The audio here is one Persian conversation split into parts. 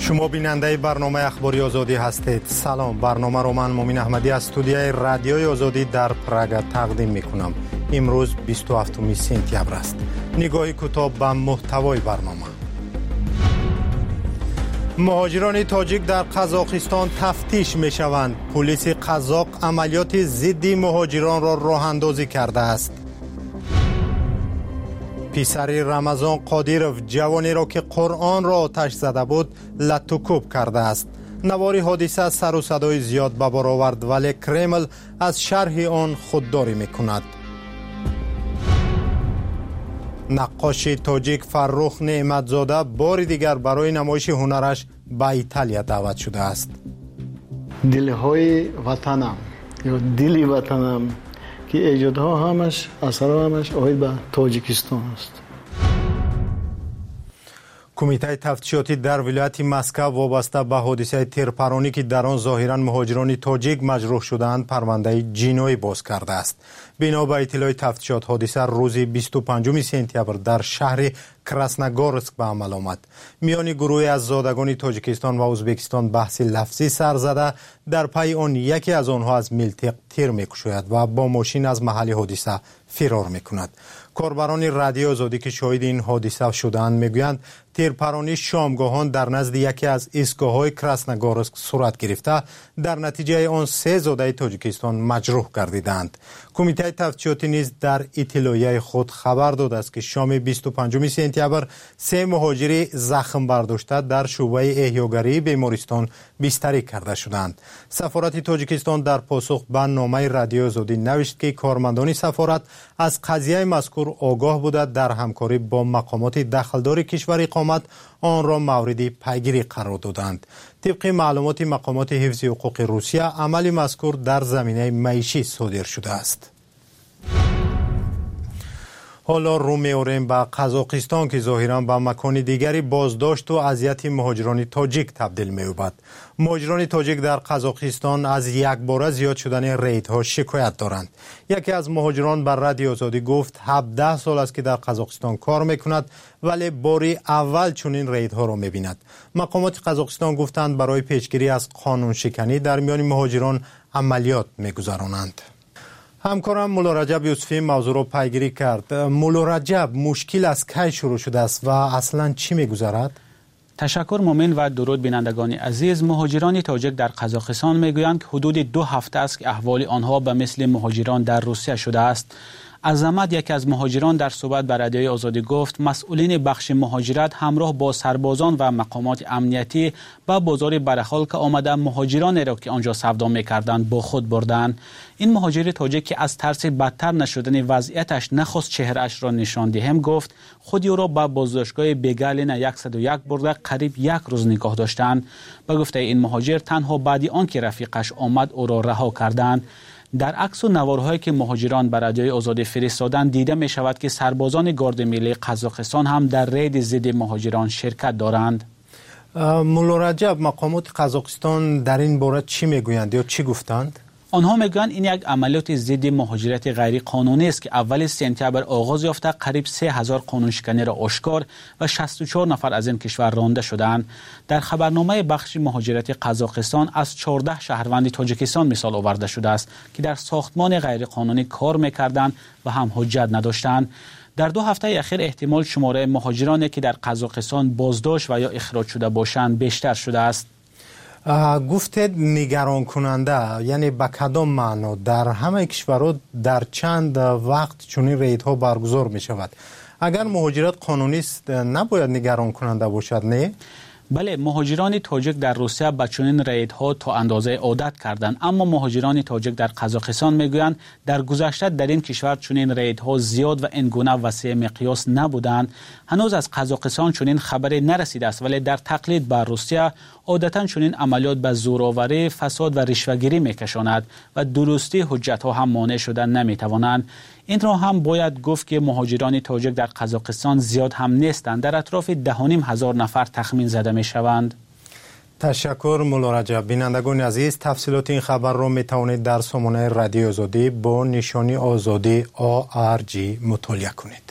شما بیننده برنامه اخباری آزادی هستید. سلام، برنامه رو من مومین احمدی از استودیوی رادیوی آزادی در پراگ تقدیم میکنم. امروز 27 سپتامبر است. نگاهی کوتاه به محتوای برنامه. مهاجران تاجیک در قزاقستان تفتیش میشوند. پلیس قزاق عملیات ضد مهاجران را راه اندازی کرده است. پسر رمضان قادیروف جوانی را که قرآن را آتش زده بود لطوکوب کرده است. نوار حادثه سر و صدای زیاد به بار آورد، ولی کرمل از شرح آن خودداری میکند. نقاش تاجیک فرخ نعمتزاده بار دیگر برای نمایش هنرش به ایتالیا دعوت شده است. دلهای وطنم یا دلی وطنم که ایجادها همش اثرها همش آید به تاجیکستان است. کمیته تفتیشاتی در ولایت مسکو وابسته به حادثه تیرپرانی که در آن ظاهرا مهاجران تاجیک مجروح شدند پرونده جنایی باز کرده است. بنا به اطلاع تفتیشات حادثه روز 25 سپتامبر در شهر کراسنگورسک به عمل آمد. میان گروهی از زادگان تاجیکستان و ازبکستان بحث لفظی سر زده، در پی آن یکی از آنها از ملتق تیر میکشاید و با ماشین از محل حادثه فرار میکند. کاربران رادیو آزادی که شاهد این حادثه شدند میگویند تیرپرانی شامگاهان در نزد یکی از ایستگاه‌های کراسنگورسک صورت گرفته، در نتیجه آن 3 زاده تاجیکستان مجروح گردیدند. کمیته تفتیشاتی نیز در اطلاعیه خود خبر داده است که شام 25 سپتامبر 3 مهاجری زخم برداشته در شعبه احیاگری بیمارستان بستری کرده شدند. سفارت تاجیکستان در پاسخ به نامه رادیو آزادی نوشت که کارمندان سفارت از قضیه مذکور آگاه بوده، در همکاری با مقامات دخلدار کشور اقامت آن را مورد پیگیری قرار دادند. طبق معلومات مقامات حفظ حقوق روسیه، عمل مذکور در زمینه معیشی صادر شده است. حالا رو می‌آوریم به قزاقستان که ظاهراً به مکان دیگری بازداشت و اذیت مهاجران تاجیک تبدیل می‌یابد. مهاجران تاجیک در قزاقستان از یک بار زیاد شدن ریدها شکایت دارند. یکی از مهاجران بر رادیو آزادی گفت 17 سال است که در قزاقستان کار می‌کند، ولی باری اول چنین ریدها را می‌بیند. مقامات قزاقستان گفتند برای پیشگیری از قانون شکنی در میان مهاجران عملیات می‌گذرانند. همکارم مولا رجب یوسفی موضوع را پیگیری کرد. مولا رجب، مشکل از کی شروع شده است و اصلا چی می‌گذرد؟ تشکر مومن و درود بینندگان عزیز. مهاجران تاجیک در قزاقستان میگویند که حدود 2 هفته است که احوال آنها به مثل مهاجران در روسیه شده است. عظمت، یکی از مهاجران، در صحبت با رادیوی آزادی گفت مسئولین بخش مهاجرت همراه با سربازان و مقامات امنیتی به بازار برخال که آمده مهاجران را که آنجا سودا می‌کردند با خود بردند. این مهاجر تاجیک که از ترس بدتر نشدن وضعیتش نخواست چهره‌اش را نشان دهم گفت خود او را به بازداشتگاه بیگالین 101 برده قریب 1 روز نگاه داشتند. به گفته این مهاجر تنها بعد آنکه رفیقش آمد او را رها کردند. در عکس و نوارهایی که مهاجران بر رادیوی آزادی فرستادند دیده می شود که سربازان گارد ملی قزاقستان هم در رید ضد مهاجران شرکت دارند. مولا رجب، مقامات قزاقستان در این باره چی میگویند یا چی گفتند؟ آنها میگویند این یک عملیات ضد مهاجرت غیر قانونی است که اول سپتامبر آغاز یافته، قریب 3000 قانون شکنی را آشکار و 64 نفر از این کشور رانده شدند. در خبرنامه بخش مهاجرت قزاقستان از 14 شهروند تاجیکستان مثال آورده شده است که در ساختمان غیر قانونی کار میکردند و هم حجت نداشتند. در 2 هفته اخیر احتمال شماره مهاجرانی که در قزاقستان بازداشت و یا اخراج شده باشند بیشتر شده است. گفتید نگران کننده، یعنی به کدام معنا؟ در همه کشورها در چند وقت چنین ریدها برگزار می شود. اگر مهاجرت قانونی است نباید نگران کننده باشد، نه؟ بله، مهاجران تاجیک در روسیه به چنین ریدها تا اندازه عادت کردند، اما مهاجران تاجیک در قزاقستان میگویند در گذشته در این کشور چنین ریدها زیاد و این گونه وسیع مقیاس نبودند. هنوز از قزاقستان چنین خبری نرسیده است، ولی در تقلید بر روسیه عادتا چنین عملیات به زورآوری، فساد و رشوه‌گیری میکشاند و درستی حجت‌ها هم مانع شدن نمیتوانند. این را هم باید گفت که مهاجران تاجیک در قزاقستان زیاد هم نیستند، در اطراف 10,500 نفر تخمین زده می شوند. تشکر مولا رجب. بینندگان عزیز، تفصیلات این خبر را می توانید در سامانه رادیو آزادی با نشانی آزادی ARG مطالعه کنید.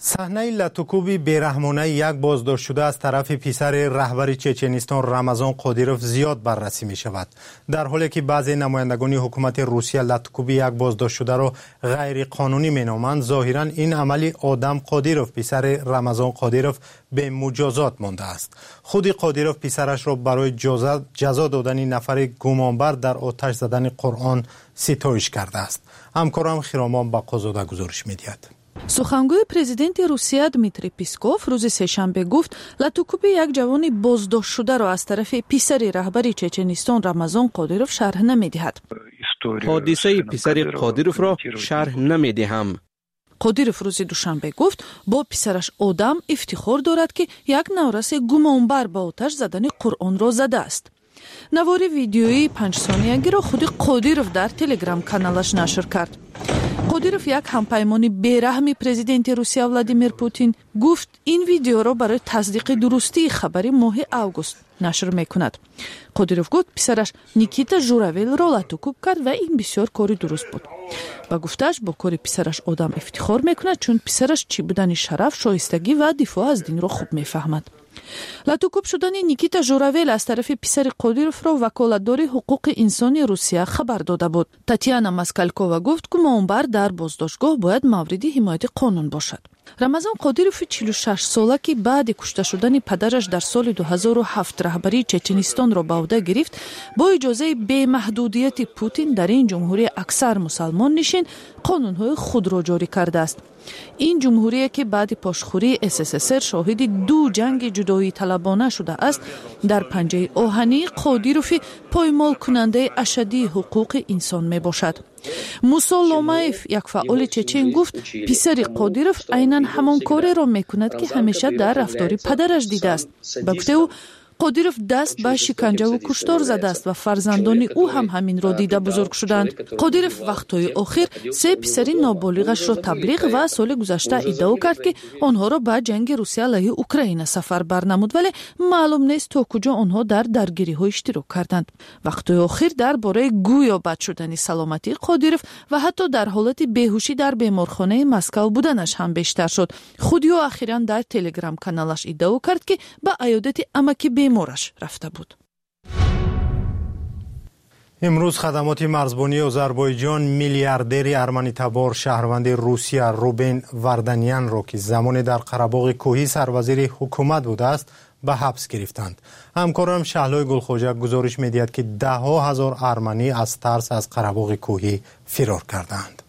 صحنه لطوکوب بیرحمانه یک بازداشت شده از طرف پسر رهبر چچنستان رمضان قادیروف زیاد بررسی می شود. در حالی که بعضی نمایندگان حکومت روسیه لطوکوب یک بازداشت شده را غیر قانونی می نامند، ظاهرا این عملی آدم قادیروف پسر رمضان قادیروف به مجازات مانده است. خود قادیروف پسرش را برای جزا دادن نفر گمانبر در آتش زدن قرآن ستایش کرده است. همکارم خرامان بقازاده گزارش می دهد. سخنگوی پرزیدنت روسیه دمیتری پیسکوف روز سه‌شنبه گفت لطوکوب یک جوان بازداشت شده را از طرف پسر رهبر چچنستان رمضان قادیروف شرح نمی‌دهد. حادثه پسر قادیروف را شرح نمی‌دهم. قادیروف روز دوشنبه گفت با پسرش آدم افتخار دارد که یک نورس گمانبر با آتش زدن قرآن را زده است. نوار ویدیویی 5 ثانیه‌ای را خود قادیروف در تلگرام کانالش نشر کرد. قادیروف یک همپیمانی بیرحمی پرزیدنت روسیه ولادیمیر پوتین گفت این ویدیو را برای تصدیق درستی خبری ماه اوگوست نشر میکند. قادیروف گفت پسرش نیکیتا ژوراول را لطوکوب کرد و این بسیار کاری درست بود. با گفتش با کاری پسرش آدم افتخار میکند چون پسرش چی بودن شرف، شایستگی و دفاع از دین را خوب میفهمد. لطوکوب شدن نیکیتا ژوراول از طرف پسر قادیروف را وکالتدار حقوق انسانی روسیه خبر داده بود. تاتیانا ماسکالکووا گفت که گمانبر در بازداشتگاه باید مورد حمایت قانون باشد. رمضان قادیروف 46 ساله که بعد کشته شدن پدرش در سال 2007 رهبری چچنستان را به عهده گرفت، با اجازه بی محدودیت پوتین در این جمهوری اکثر مسلمان نشین قانون‌های خود را جاری کرده است. این جمهوری که بعد پاشخوری SSSR شاهد 2 جنگ جدایی طلبانه شده است، در پنجه آهنی قادیروف پایمال کننده اشدی حقوق انسان می باشد. موسا لومایف یک فعال چچن گفت پسر قادیروف عیناً همان کاری را می کند که همیشه در رفتار پدرش دیده است. با گفته او قادیروف دست به شکنجه و کشتار زده است و فرزندان او هم همین را دیده بزرگ شدند. قادیروف وقتهای آخر 3 پسر نابالغش را تبلیغ و سال گذشته ادعا کرد که آنها را به جنگ روسیه علیه اوکراین سفر برنمود، ولی معلوم نیست تا کجا آنها در درگیری ها اشتراک کردند. وقتهای آخر درباره گویا بد شدن سلامتی قادیروف و حتی در حالت بیهوشی در بیمارخانه مسکو بودنش هم بیشتر شد. خودی او اخیراً در تلگرام کانالش ادعا کرد که به عیادت امکی بیمارش رفته بود. امروز خدمات مرزبانی آذربایجان میلیاردر ارمنی تبار شهروند روسیه روبن وردانیان را که زمان در قره‌باغ کوهی سروزیر حکومت بوده است به حبس گرفتند. همکارم شهلای گلخوجه گزارش می‌دهد که 10,000 ارمنی از ترس از قره‌باغ کوهی فرار کردند.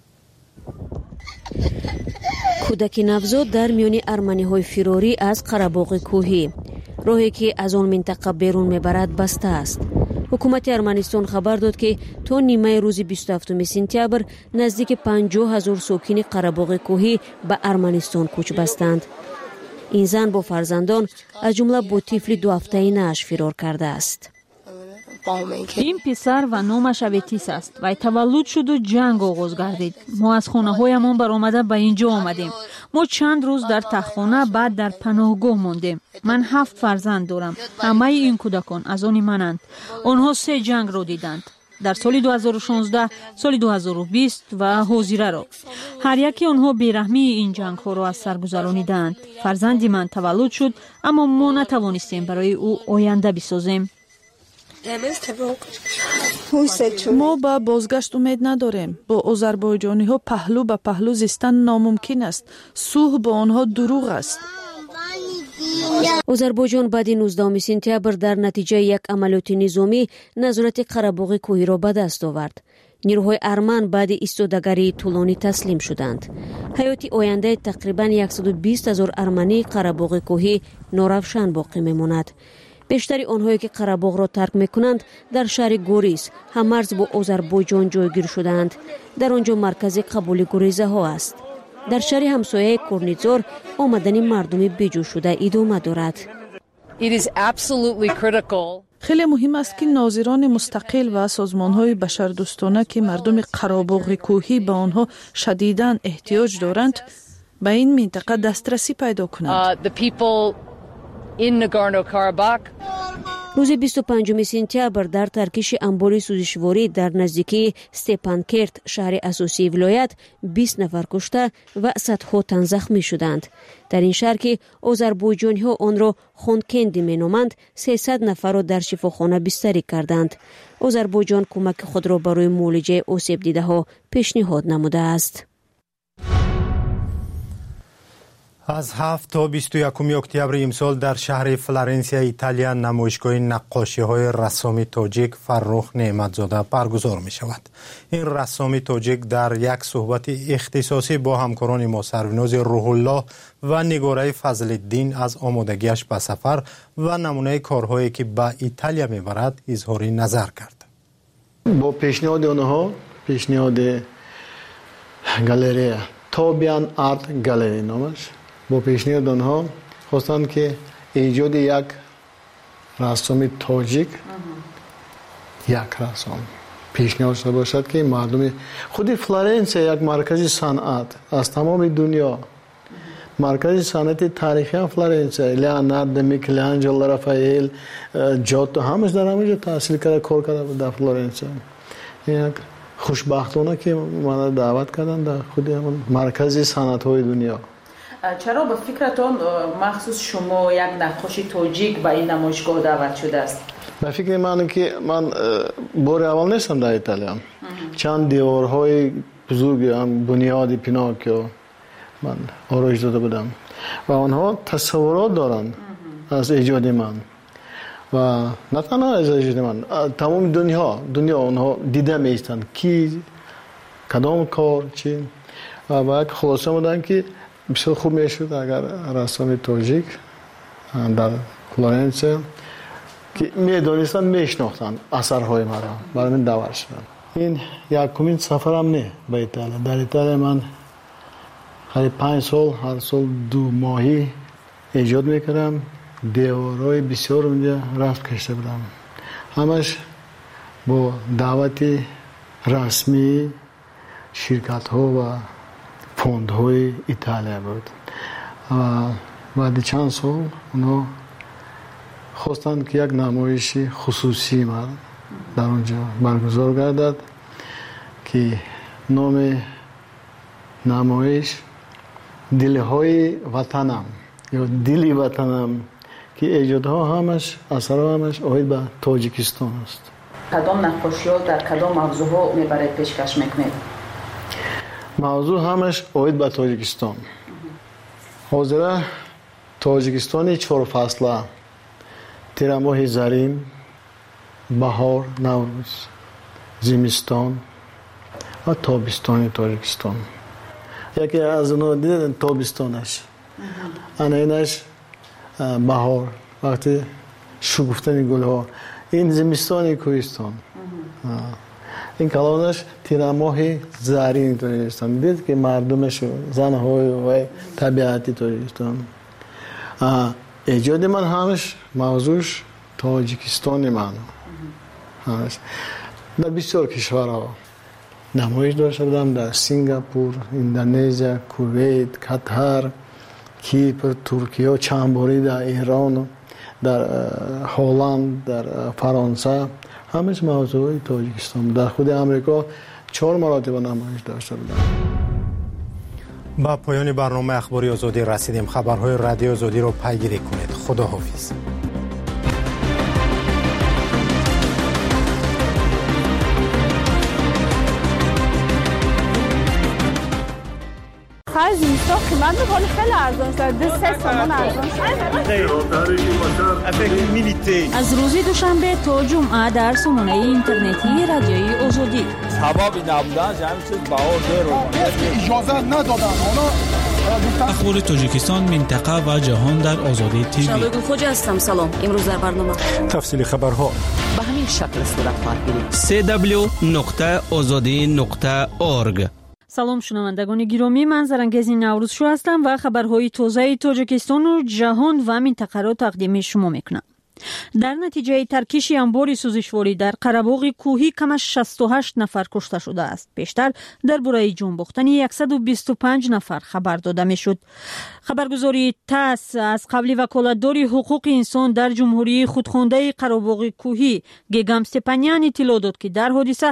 کودک نوزاد در میان ارمنی‌های فراری از قره‌باغ کوهی، راهی که از آن منطقه بیرون میبرد بسته است. حکومت ارمنستان خبر داد که تا نیمه روز 27 سپتامبر نزدیک 50,000 ساکن قره‌باغ کوهی به ارمنستان کوچ بستند. این زن با فرزندان از جمله با طفل 2 هفته‌ای نش فرار کرده است. این پسر و نامش اوتیس است و تولد شد و جنگ آغاز گردید. ما از خانه هایمان برآمده به اینجا آمدیم. ما چند روز در تختخانه، بعد در پناهگاه ماندیم. من 7 فرزند دارم. همه این کودکان از آن منند. آنها 3 جنگ را دیدند. در سال 2016، سال 2020 و حاضره را. هر یکی آنها بیرحمی این جنگ ها را از سر گذرانیدند. فرزندی من تولد شد اما ما نتوانستیم برای او آینده بسازیم. ما با بازگشت امید نداریم. با آذربایجانی ها پهلو به پهلو زیستن ناممکن است. صلح با آنها دروغ است. آذربایجان بعد 19 سپتامبر در نتیجه یک عملیات نظامی نظارت قره‌باغ کوهی را به دست آورد. نیروهای ارمن بعد ایستادگی طولانی تسلیم شدند. حیات آینده تقریباً 120,000 ارمنی قره‌باغ کوهی ناروشن باقی میماند. بیشتری آنهایی که قره‌باغ را ترک میکنند در شهر گوریس همرز با آذربایجان جایگیر شدند. در آنجا مرکز قبول گریزه ها است. در شهر همسایه کورنیزار آمدن مردم بیجو شده ادامه دارد. خیلی مهم است که ناظران مستقل و سازمان‌های بشردوستانه که مردم قره‌باغ کوهی به آنها شدیداً احتیاج دارند به این منطقه دسترسی پیدا کنند. The people in Nagorno-Karabakh روز 25 سپتامبر در ترکیش انباری سوزشواری در نزدیکی استپانکرت شهر اساسی ولایت 20 نفر کشته و صدها تن زخمی شدند. در این شهر که آذربایجانی‌ها آن را خونکندی می‌نامند 300 نفر را در شفاخانه بستری کردند. آذربایجان کمک خود را برای معالجه آسیب دیده‌ها پیشنهاد نموده است. از 7 تا 21 اکتبر امسال در شهر فلورانسیا ایتالیا نمایشگاه نقاشی‌های رسام تاجیک فرخ نعمتزاده برگزار می‌شود. این رسام تاجیک در یک صحبت اختصاصی با همکاران ما سروناز روح الله و نگاره فضل الدین از آمادگیش به سفر و نمونه کارهایی که به ایتالیا می‌برد اظهار نظر کرد. با پیشنهاد آنها، پیشنهاد گالری توبیان آرت گالری نامش، با پیشنهاد آنها خواستند که ایجاد یک رسام تاجیک، یک رسام پیشنهاد شده باشد که مردم خود فلورانسیا یک مرکز صنعت از تمام دنیا، مرکز صنعت تاریخی فلورانسیا، لیوناردو، میکلانجلو، رافائل، جوتو همش در همونجا تحصیل کرده، کار کرده در فلورانسیا. یک خوشبختانه که من دعوت کردن در خود مرکز صنعت های دنیا. چرا به فکرتون مخصوص شما یک نقاش تاجیک به این نمایشگاه دعوت شده است؟ به فکر من که من بار اول نیستم در ایتالیا. چند دیوارهای بزرگ هم بنیاد پیناکیو من آرایش داده بودم و آنها تصورات دارند از ایجاد من و نه تنها از ایجاد من، تمام دنیا آنها دیده میستند کی کدام کار چی و باید خلاصه بودن که بسیار خوب میشد اگر رسام تاجیک در فلورانسیا که میدانستند میشناختند اثرهای مرا برای من دعوت شدند. این یکمین سفرم نه به ایتالیا. در ایتالیا من قریب 5 سال هر سال 2 ماهی ایجاد میکردم. دیوارهای بسیار اونجا رفت کشته بودم، همش با دعوت رسمی شرکت ها و فوند های ایتالیا بود و بعد چند سال اونا خواستند که یک نمایش خصوصی من در اونجا برگزار گردد که نام نمایش دلهای وطنم یا دلی وطنم که ایجادها همش اثرها همش آید به تاجیکستان است. کدام نقاشی ها در کدام موضوع میبرید پیشکش میکنید؟ موضوع همش آید به تاجیکستان. حاضره تاجیکستانی 4 فصله، تیر ماه زرین، بهار، نوروز، زمستان و تابستان تاجیکستان. یکی از اونها دیدن تابستانش، اینش بهار وقتی شکفتن گل ها، این زمستان کوهستان، این کلانش تیر ماه زرین تاجیکستان. دید که مردمش زنهای و طبیعتی تاجیکستان. ایجاد من همش موضوعش تاجیکستان من همش در بسیار کشورها نمایش داشته بودم، در سینگاپور، اندونزیا، کویت، قطر، کیپر، ترکیه، چند باری در ایران، در هلند، در فرانسه، همش موضوع تاجیکستان. در خود امریکا 4 مراتب نمایش داشته بودم. با پایان برنامه اخباری آزادی رسیدیم. خبرهای رادیو آزادی رو پیگیری کنید. خداحافظ. خرج اینستا قیمت میکنه خیلی ارزان شده، 3 سامان ارزان شده. از روز دوشنبه تا جمعه در سامانه اینترنتی رادیوی آزادی. سبابی نبودن جمعی چیز بهار اجازه ندادن. اخبار تاجیکستان، منطقه و جهان در آزادی تیوی. شبگون خوجا هستم. سلام. امروز در برنامه تفصیل خبرها به همین شکل صورت خواهد گرفت. www.azadi.org. سلام شنوندگان گرامی، من زرنگزی نوروز شو هستم و خبرهای تازه تاجیکستان و جهان و منطقه را تقدیم شما میکنم. در نتیجه ترکیش انبار سوزشواری در قره‌باغ کوهی کمش 68 نفر کشته شده است. بیشتر درباره جنباختن 125 نفر خبر داده میشد. خبرگزاری تاس از قبلی وکالتدار حقوق انسان در جمهوری خودخوانده قره‌باغ کوهی گگام استپانیان اطلاع داد که در حادثه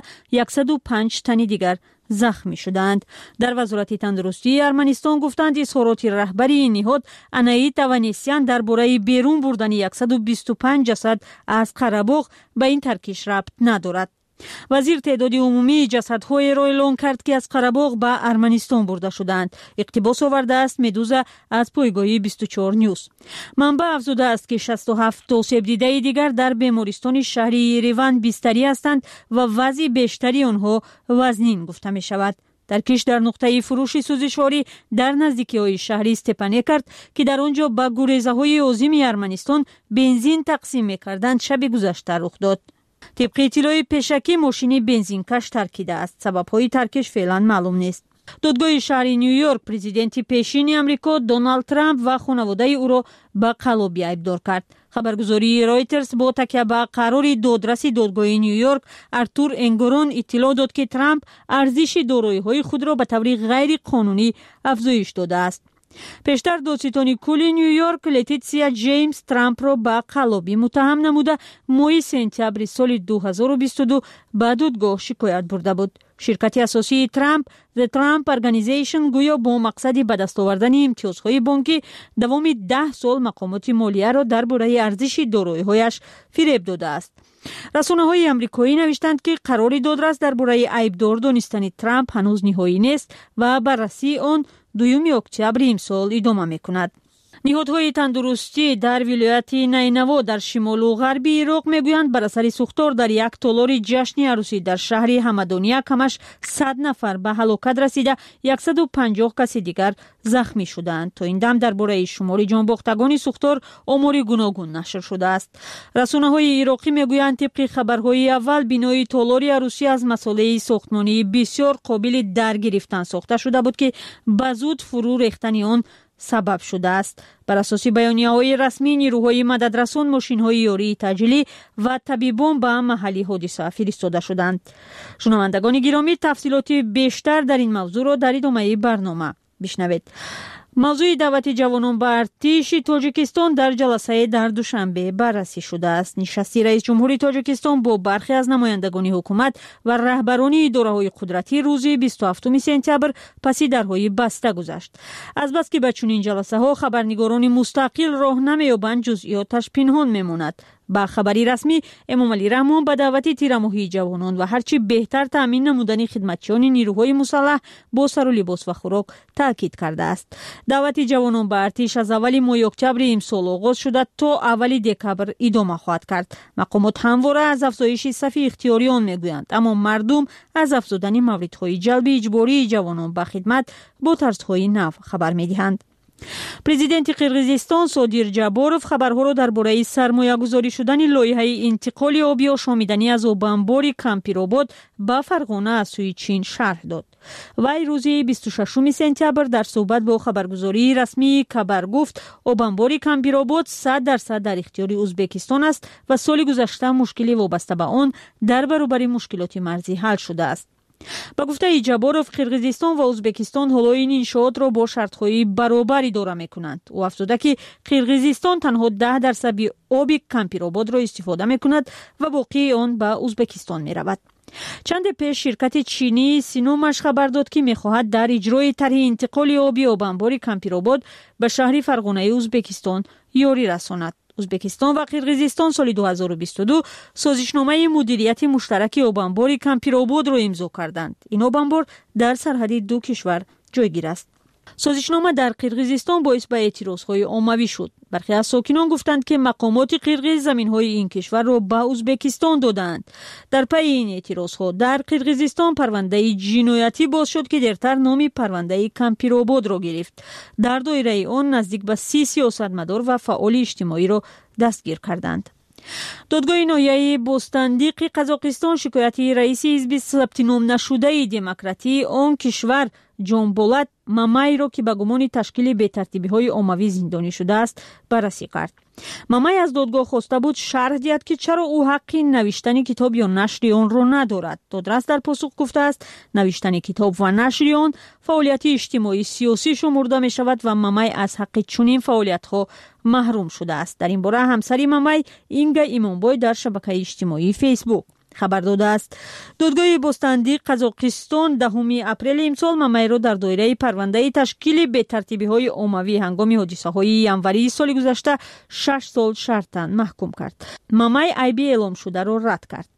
105 تن دیگر زخمی شدند. در وزارت تندرستی ارمنستان گفتند اظهارات رهبری این نهاد انایت اوانسیان درباره بیرون بردن 125 جسد از قره‌باغ به این ترکیش ربط ندارد. وزیر تعداد عمومی جسدهای را اعلام کرد که از قره‌باغ به ارمنستان برده شدند. اقتباس آورده است مدوزا از پایگاه 24 نیوز. منبع افزوده است که 67 توسیب دیده دیگر در بیمارستان شهری یریوان بستری هستند و وضع بیشتری آنها وزنین گفته می شود. ترکیش در نقطه فروش سوزشواری در نزدیکی‌های شهری استپانیه کرد که در آنجا به گریزه‌های عظیم ارمنستان بنزین تقسیم می‌کردند شب گذشته رخ داد. طبق اطلاع پیشکی ماشین بنزینکش ترکیده است. سبب‌های ترکش فعلا معلوم نیست. دادگاه شهر نیویورک پرزیدنت پیشین امریکا دونالد ترامپ و خانواده او را به قلابی ایبدار کرد. خبرگزاری رایترز با تکیه به قرار دادرس دادگاه نیویورک ارتور انگورون اطلاع داد که ترامپ ارزش دارایی‌های خود را به طور غیر قانونی افزایش داده است. پیشتر دادستان کل نیویورک لتیتسیا جیمز ترامپ را به قلابی متهم نموده ماه سپتامبر سال 2022 به دادگاه شکایت برده بود. شرکت اساسی ترامپ The Trump Organization گویا با مقصد به دست آوردن امتیازهای بانکی دوام 10 سال مقامات مالیه را درباره ارزش دارایی‌هایش فریب داده است. رسانه‌های آمریکایی نوشتند که قرار دادرس درباره ایبدار دانستن ترامپ هنوز نهایی نیست و بررسی آن 2 اکتبر امسال ادامه می‌کند. نهادهای تندرستی در ولایت نینوا در شمال و غربی عراق میگویند بر اثر سوختار در یک تالار جشن عروسی در شهر همدانیه کمش 100 نفر به هلاکت رسیده 150 کس دیگر زخمی شدند. تا این دم درباره شمار جانباختگان سوختار آمار گوناگون نشر شده است. رسانه‌های عراقی میگویند طبق خبرهای اول بنای تالار عروسی از مساله ساختمانی بسیار قابل درگرفتن ساخته شده بود که به زود فرو ریختن آن سبب شده است. بر اساس بیانیه‌های رسمی نیروهای مددرسان ماشین‌های یاری تجلی و طبیبان به محل حادثه فرستاده شدند. شنوندگان گرامی تفصیلات بیشتر در این موضوع را در ادامه برنامه بشنوید. موضوع دعوت جوانان به ارتش تاجیکستان در جلسه در دوشنبه بررسی شده است. نشست رئیس جمهور تاجیکستان با برخی از نمایندگان حکومت و رهبران اداره‌های قدرتی روز 27 سپتامبر پس درهای بسته گذشت. از بس که به چنین جلسه ها خبرنگاران مستقل راه نمی‌یابند جزئیاتش پنهان میماند. با خبری رسمی امام علی رحمان به دعوت تیرماهی جوانان و هرچی بهتر تامین نمودن خدمتچیان نیروهای مسلح با سر و لباس و خوراک تاکید کرده است. دعوت جوانان به ارتش از اول ماه اکتبر امسال آغاز شده تا اول دکبر ادامه خواهد کرد. مقامات همواره از افزایش صف اختیاریان میگویند، اما مردم از افزودن موردهای جلب اجباری جوانان به خدمت با طرزهای نو خبر میدهند. پرزیدنت قرقیزستان صادر جاباروف خبرها را درباره سرمایه‌گذاری شدن لایحه انتقال آبی آشامیدنی از آبانبار کمپیرآباد به فرغانه از سوی چین شرح داد. وی روز 26 سپتامبر در صحبت با خبرگزاری رسمی کبر گفت آبانبار کمپیرآباد 100% در اختیار ازبکستان است و سال گذشته مشکلی وابسته به آن در برابر مشکلات مرزی حل شده است. با گفته جاباروف قرقیزستان و ازبکستان حالا این انشاءات را با شرط‌های برابری اداره می‌کنند. او افزوده که قرقیزستان تنها 10% آب کمپیرآباد را استفاده می‌کند و باقی آن به ازبکستان می‌رود. چند پیش شرکت چینی سینومش خبر داد که می‌خواهد در اجرای طرح انتقال آبی آبانبار کمپیرآباد به شهر فرغانه ازبکستان یاری رساند. ازبکستان و قرقیزستان سال 2022 سازشنامه مدیریت مشترک آبانبار کمپیرآباد را امضا کردند. این آبانبار در سرحد دو کشور جایگیر است. سازشنامه در قرقیزستان باعث به اعتراضهای عمومی شد. برخی از ساکنان گفتند که مقامات قرقیز زمین‌های این کشور را به ازبکستان دادند. در پی این اعتراضها در قرقیزستان پرونده جنایتی باز شد که دیرتر نام پرونده کمپیرآباد را گرفت. در دایره آن نزدیک به 30 سیاستمدار و فعال اجتماعی را دستگیر کردند. دادگاه ناحیه بوستاندیق قزاقستان شکایت رئیس حزب ثبت نام نشده دموکراتی آن کشور جون بولت مامای را که به گمان تشکیل بی‌ترتیبی‌های عمومی زندانی شده است بررسی کرد. مامای از دادگاه خواسته بود شرح دهد که چرا او حقی نوشتن کتاب یا نشر آن را ندارد. دادرس در پاسخ گفته است نوشتن کتاب و نشر آن فعالیت اجتماعی سیاسی شمرده می شود و مامای از حق چنین فعالیت‌ها محروم شده است. در این باره همسری مامای اینگا ایمانبای در شبکه اجتماعی فیسبوک خبر داده است. دادگاه بستاندی قزاقستان 10 اپریل امسال مامای را در دایره پرونده تشکیل بی‌ترتیبی‌های عمومی هنگام حادثه‌های ینوری سال گذشته 6 سال شرطاً محکوم کرد. مامای عیبی اعلام شده را رد کرد.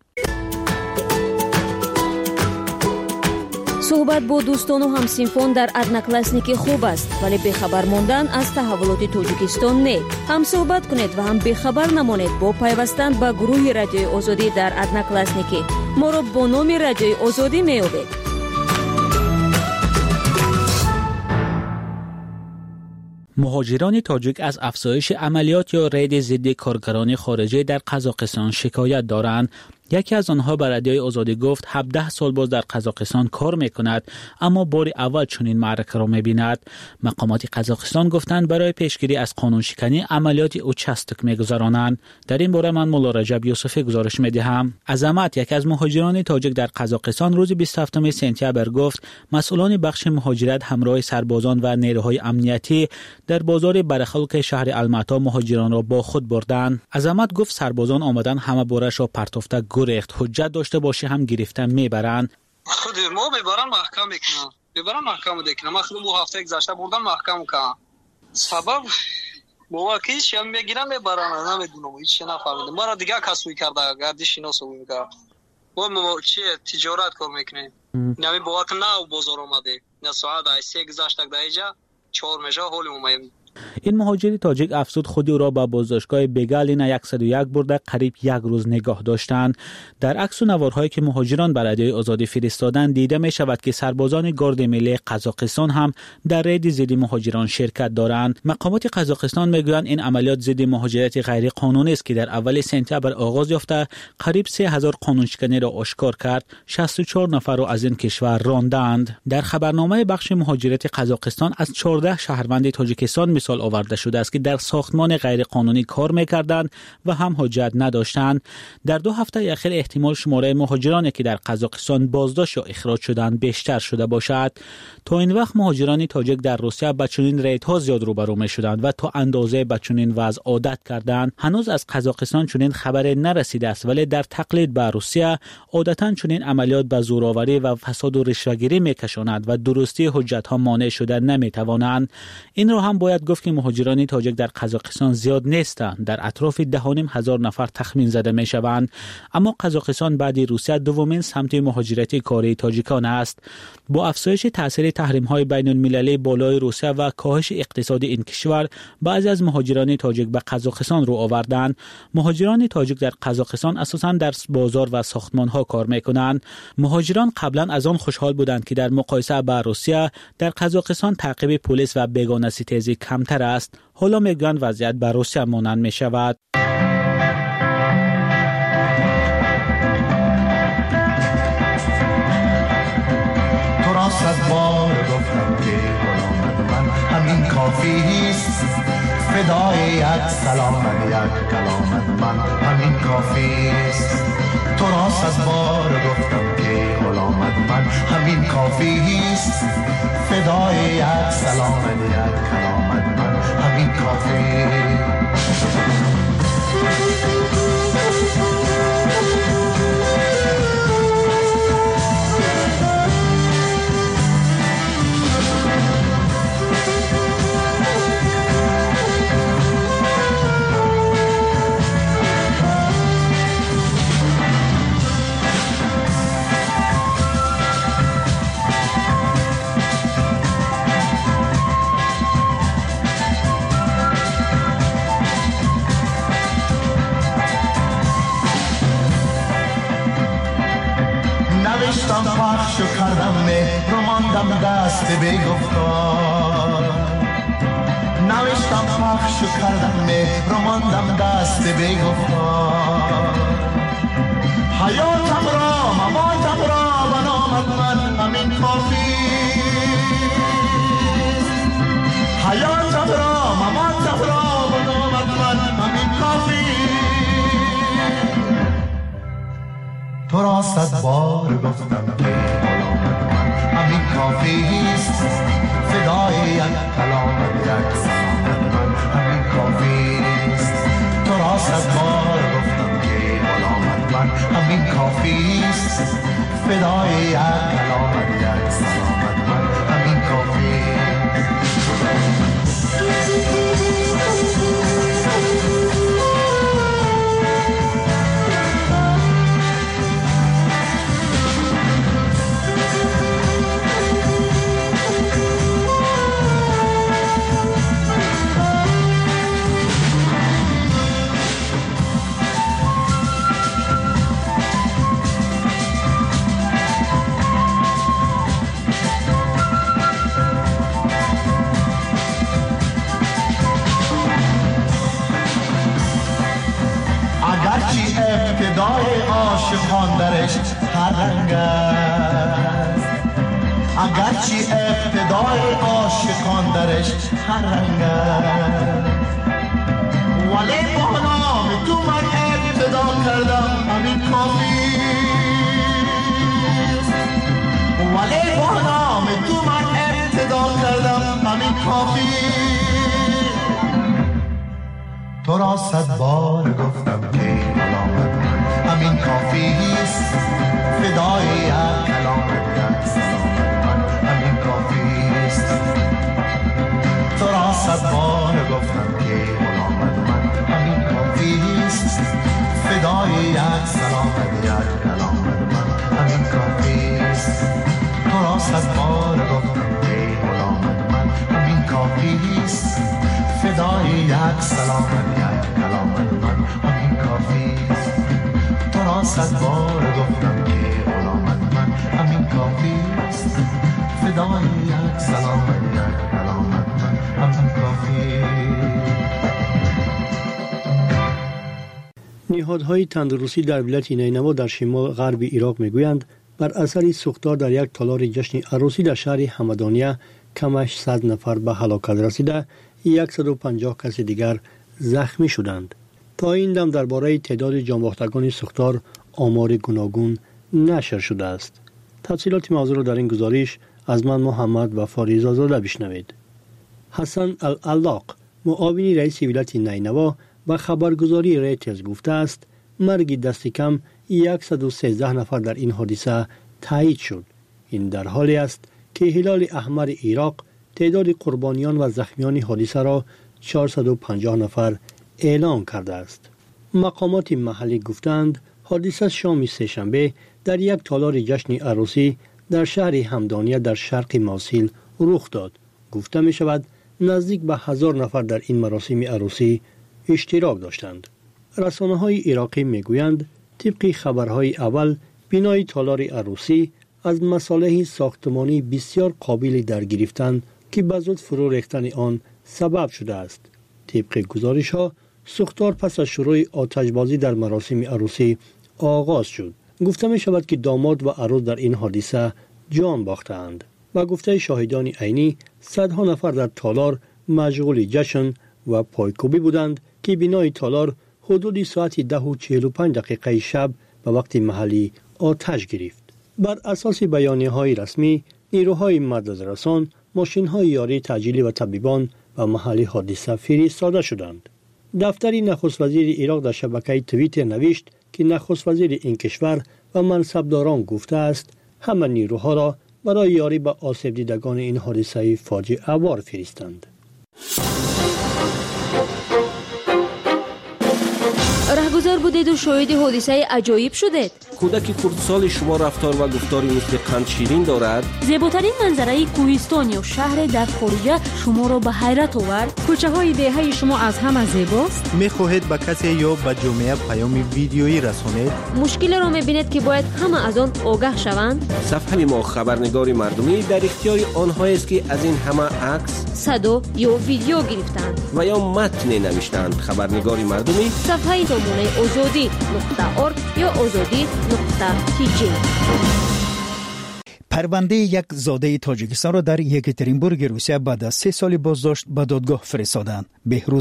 صحبت با دوستان و همسینفان در ادناکلاسنیکی خوب است، ولی بخبر ماندن از تحولات تاجیکستان نه. هم صحبت کنید و هم بخبر نمانید با پیوستن به گروه رادیوی آزادی در ادناکلاسنیکی. ما را با نام رادیوی آزادی می‌یابید. مهاجران تاجیک از افزایش عملیات یا رید ضد کارگران خارجی در قزاقستان شکایت دارند. یکی از آنها به رادیوی آزادی گفت 17 سال باز در قزاقستان کار میکند اما بار اول چنین معرکه را میبیند. مقامات قزاقستان گفتند برای پیشگیری از قانون شکنی عملیات اوچستک میگذرانند. در این باره من مولا رجب یوسفی گزارش میدهم. عظمت یکی از مهاجران تاجیک در قزاقستان روز 27 سپتامبر گفت مسئولان بخش مهاجرت همراه سربازان و نیروهای امنیتی در بازار برخلق شهر الماتا مهاجران را با خود بردند. عظمت گفت سربازان آمدن همه بارش را پرتافته گریخت. حجت داشته باشه هم گرفتن میبرن. خود ما میبرن محکم میکنن. میبرن محکم دیکنن. من خودم 2 هفته گذشته بردم محکم کردم. سبب موقعیش هم میگیرن میبرن. نمیدونم هیچ نفهمیدم. ما را دیگه کسوی کرده گردش اینا سوی میکنه. ما چی تجارت کار میکنیم. نمی باور نه بازار اومده. نه ساعت 3 گذشته اینجا 4 میشه حال اومیم. این مهاجر تاجیک افزود خود او را به بازداشتگاه بگالینا 101 برده قریب 1 روز نگاه داشتند. در عکس و نوارهایی که مهاجران به رادیوی آزادی فرستادند دیده می شود که سربازان گارد ملی قزاقستان هم در رید ضد مهاجران شرکت دارند. مقامات قزاقستان میگویند این عملیات ضد مهاجرت غیر قانونی است که در اول سپتامبر آغاز یافته قریب 3000 قانون شکنی را آشکار کرد. 64 نفر را از این کشور راندند. در خبرنامه بخش مهاجرت قزاقستان از 14 شهروند تاجیکستان مثال آورده شده است که در ساختمان غیر قانونی کار می‌کردند و هم حجت نداشتند. در 2 هفته اخیر احتمال شماره مهاجرانی که در قزاقستان بازداشت یا اخراج شدند بیشتر شده باشد. تا این وقت مهاجران تاجیک در روسیه با چنین ریدها زیاد روبرو می‌شدند و تا اندازه با چنین وضع عادت کردند. هنوز از قزاقستان چنین خبری نرسیده است، ولی در تقلید به روسیه عادتاً چنین عملیات به زورآوری و فساد و رشوه‌گیری می‌کشاند و درستی حجت‌ها مانع شده نمی‌توانند. این را هم باید گفت که مهاجران تاجیک در قزاقستان زیاد نیستند. در اطراف 10,500 نفر تخمین زده می شوند. اما قزاقستان بعد روسیه دومین سمت مهاجرتی کاری تاجیکان است. با افزایش تاثیر تحریم های بین المللی بالای روسیه و کاهش اقتصاد این کشور بعضی از مهاجران تاجیک به قزاقستان رو آوردند. مهاجران تاجیک در قزاقستان اساساً در بازار و ساختمان ها کار می کنند. مهاجران قبلا از آن خوشحال بودند که در مقایسه با روسیه در قزاقستان تعقیب پلیس و بیگانه ستیزی کمتر است. حالا میگن وضعیت بر روسیه مانند می شود. تو را 100 بار گفتم که غلامت من همین کافی است، فدای یک سلامت یک کلامت من همین کافی است. تو را 100 بار گفتم که غلامت من همین کافی است، فدای یک سلامت یک کلامت من همین کافی. نوشتم پخش و کردم مهر و ماندم دست بگفتار. نوشتم پخش و کردم مهر و ماندم دست بگفتار. حیاتم را مماتم را بنامت من همین کافی. حیاتم را مماتم را به نامت من همین کافی. تو را 100 بار گفتم که غلامت من همین کافی است. فدای یک کلامت یک سلامت من همین کافی است. تو را 100 بار گفتم که غلامت من همین کافی است. فدای یک کلامت یک سلامت من همین کافی است. ابتدای عاشقان درش هر رنگ است. اگرچه ابتدای عاشقان درش هر رنگ است، ولی با نام تو من ابتدا کردم همین کافی است. ولی با نام تو من ابتدا کردم همین کافی. تو را 100 بار گفتم که غلامت من همین کافی است. فدای یک کلامت یک سلامت من همین کافی است. تو را 100 بار گفتم که غلامت من همین کافی است. فدای یک سلامت یک کلامت من همین کافی است. تو را 100 بار گفتم که غلامت من همین کافی است. فدای یک سلامت یک کلامت من همین کافی است. تو را 100 بار گفتم که غلامت من همین کافی است. فدای یک سلامت یک کلامت من همین کافی است. نهادهای تندرستی در ولایت نینوا در شمال غرب عراق میگویند بر اثر سوختار در یک تالار جشن عروسی در شهر حمدانیه کمش 100 نفر به هلاکت رسیده، 150 کس دیگر زخمی شدند. تا این دم درباره تعداد جانباختگان سوختار آمار گوناگون نشر شده است. تفصیلات موضوع را در این گزارش از من محمد و فاریزا زاده بشنوید. حسن العلاق معاون رئیس ولایت نینوا به خبرگزاری ریترز گفته است مرگ دست کم 113 نفر در این حادثه تایید شد. این در حالی است که هلال احمر عراق تعداد قربانیان و زخمیان حادثه را 450 نفر اعلام کرده است. مقامات محلی گفتند حادثه شام سه‌شنبه در یک تالار جشن عروسی در شهر حمدانیه در شرق موصل رخ داد. گفته می شود نزدیک به 1000 نفر در این مراسم عروسی اشتراک داشتند. رسانه‌های عراقی می گویند طبق خبرهای اول بنای تالار عروسی از مصالح ساختمانی بسیار قابل در گرفتن که به زود فرو ریختن آن سبب شده است. طبق گزارش ها سوختار پس از شروع آتشبازی در مراسم عروسی آغاز شد. گفته می شود که داماد و عروس در این حادثه جان باختند. و گفته شاهدان عینی صدها نفر در تالار مشغول جشن و پایکوبی بودند که بنای تالار حدود ساعت 10:45 شب به وقت محلی آتش گرفت. بر اساس بیانیه‌های رسمی نیروهای مددرسان، ماشین‌های یاری تجهیزی و طبیبان و محل حادثه فرستاده شدند. دفتر نخست وزیر عراق در شبکه توییتر نوشت که نخست وزیر این کشور و منصبداران گفته است همه نیروها را برای یاری به آسیب دیدگان این حادثه فاجعه وار فرستند. رهگذر بودید و شاهد حادثه عجایب شدید. کودک خردسال شما رفتار و گفتاری مثل قند شیرین دارد. زیباترین منظره کوهستان یا شهر در خارج شما را به حیرت آورد. کوچه های دهه شما از همه زیباست. میخواهید به کسی یا به جامعه پیام ویدیویی رسانید؟ مشکل را میبینید که باید همه از آن آگاه شوند؟ صفحه ما خبرنگار مردمی در اختیار آنها است که از این همه عکس، صدا یا ویدیو گرفتند و یا متن نوشتند. خبرنگار مردمی صفحه سامانه azadi.org یا azadi.tg. پرونده یک زاده تاجیکستان را در یکاترینبورگ روسیه بعد از 3 سال بازداشت به دادگاه فرستادند. بهروز